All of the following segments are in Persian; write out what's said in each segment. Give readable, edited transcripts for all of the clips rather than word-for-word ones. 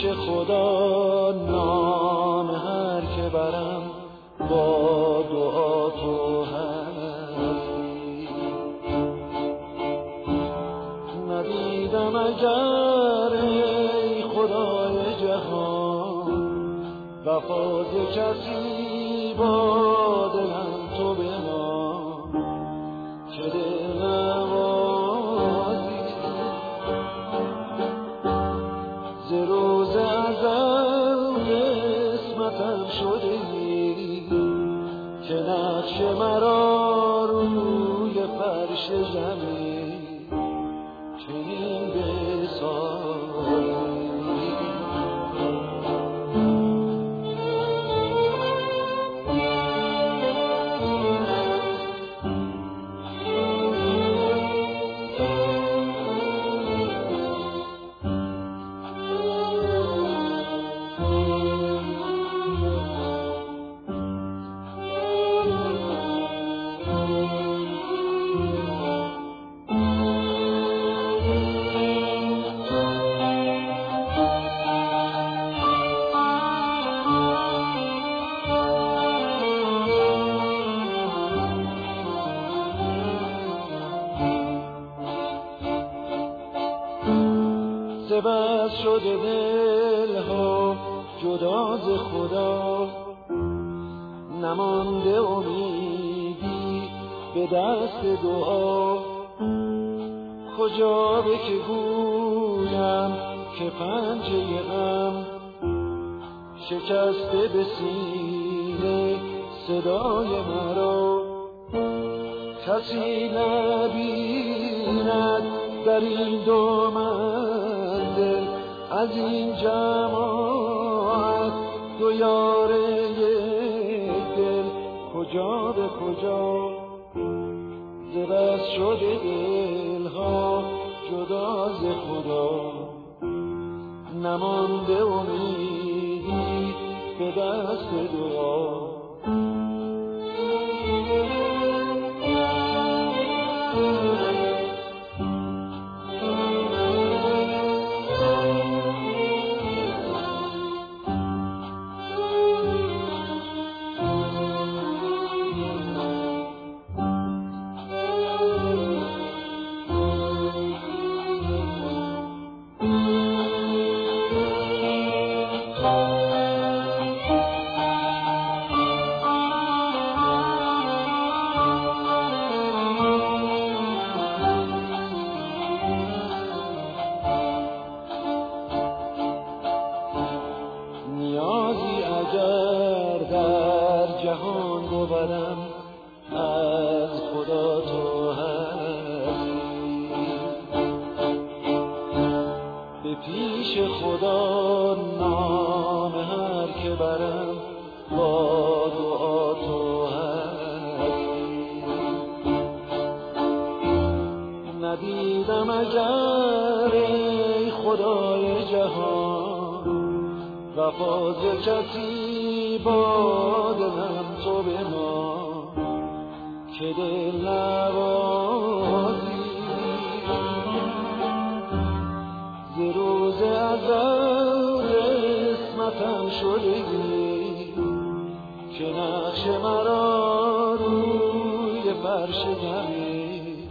پیش خدا نام هر که برم با دعا تو هستی. ندیدم اگر ای خدای جهان وفا ز کسی با دلم تو بمان که دل نوازی ز روز ازل قسمتم شده ای که نقش مرا روی فرش زمین چنین بسازی. بس شده دلها جدا ز خدا نمانده امیدی به دست دعا. کجا به که گویم که پنجه غم شکسته به سینه صدای مرا. کسی نبیند در این دو منزل از این جماعت دو یار یک دل کجا به کجا. ز بس شده دلها جدا ز خدا نمانده امیدی به دست دعا. از خدا تو هستی. به پیش خدا نام هر که برم با دعا تو هستی. ندیدم اگر ای خدای جهان وفا ز کسی با دلم تو بمان که دل نوازی ز روز ازل قسمتم شدگی که نقش مرا روی فرش زمین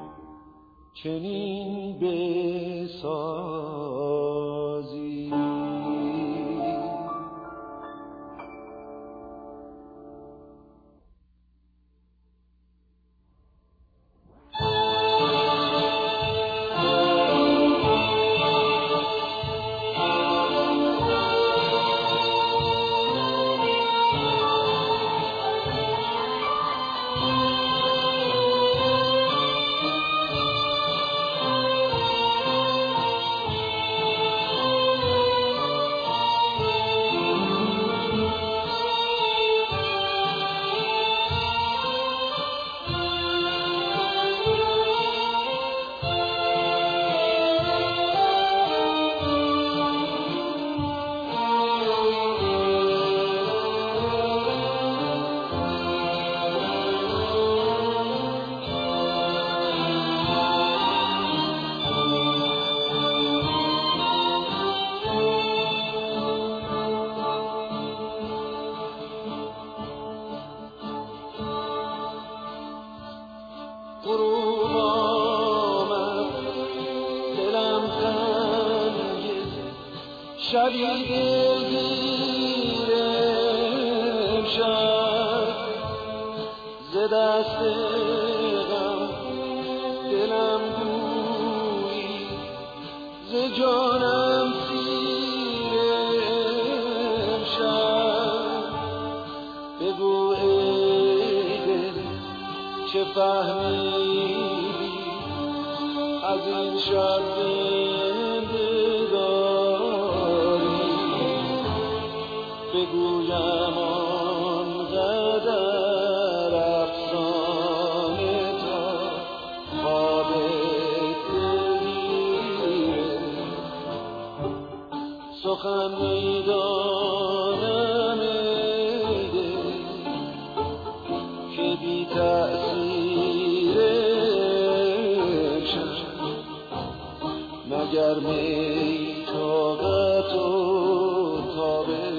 چنین بسازی. شبی دلگیر امشب ز دست غم دلم گویی ز جانم سیر امشب بگو ای دل چه فهمیدی از این شب بگویم آنقدر افسانه تا خوابت بگیره سخن میدانم ای دل که بی تأثیر امشب مگر می طاقت و تابت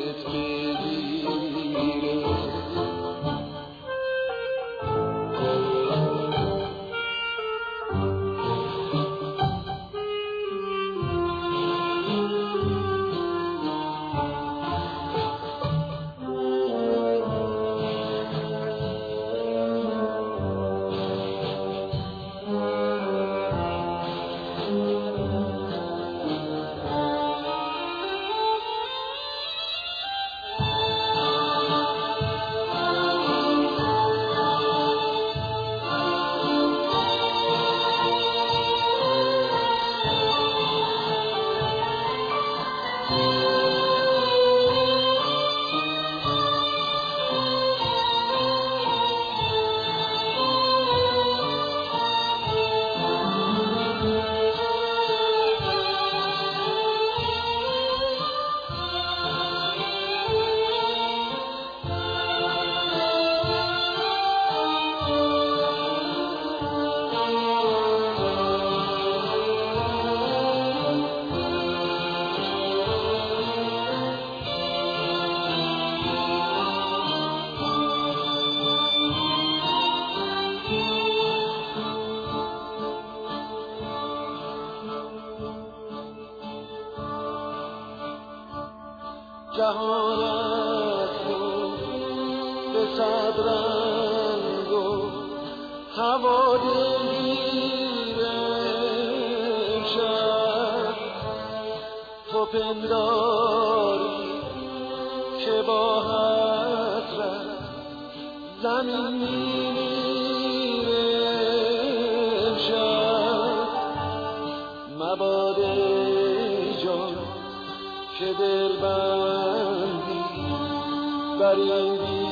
جهان است به صد رنگ و هوا دلگیر امشب تو پنداری که با حسرت زمین میمیره امشب مبادا ای جان که دل بندی بر این بی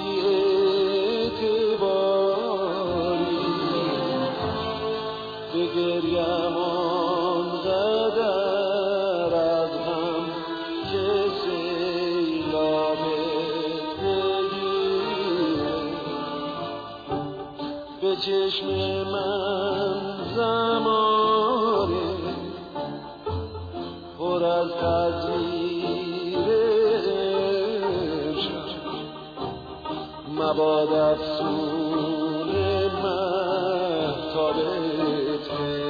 اعتباری بگریم آنقدر از غم که سیلابت بگیره به چشم من زمانه پر از تزویر مباد افسون مهتابت